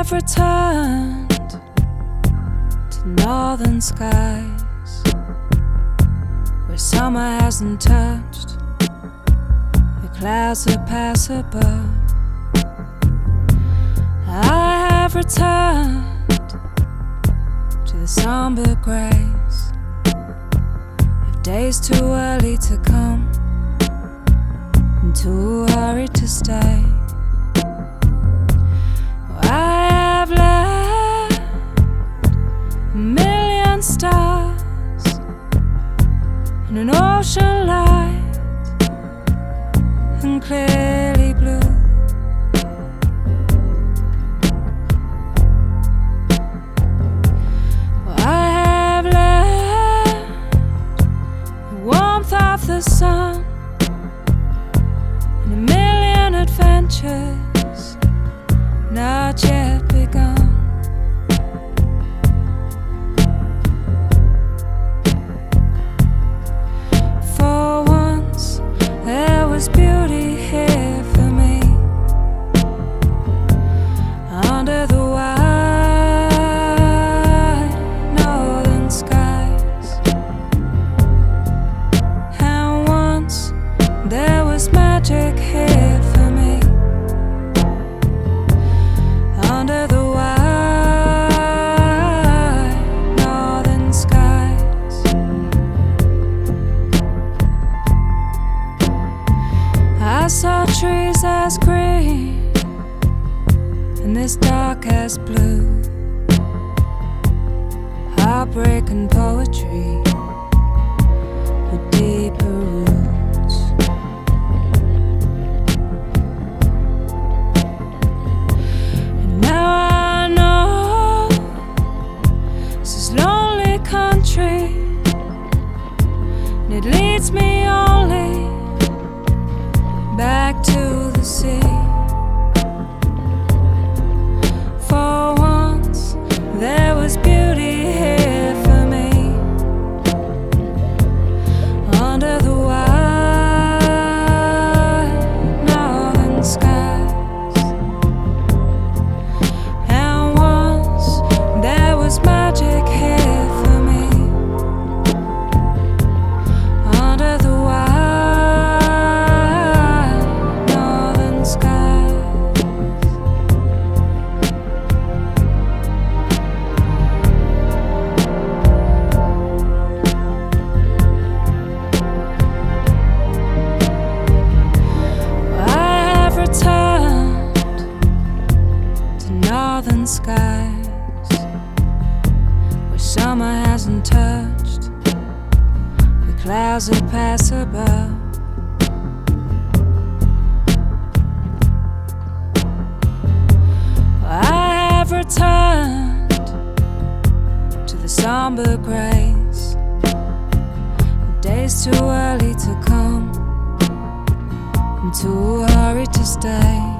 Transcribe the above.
have returned to northern skies where summer hasn't touched the clouds that pass above. I have returned to the somber grace of days too early to come and too hurried to stay. I have left a million stars in an ocean light and clearly blue. I have left the warmth of the sun and a million adventures not yet begun. For once there was beauty here for me under the wide northern skies. And once there was magic here for me under the wide northern skies. I saw trees as green and this dark as blue, heartbreak and poetry with deeper roots. And now I know this is lonely country, and it leads me only back to the sea. For once there was beauty here for me under the wide northern skies. And once there was magic here for me under the wide northern skies. I have returned to northern skies where summer hasn't touched the clouds that pass above. I have returned to the somber grace of days too early to come and too hurried to stay.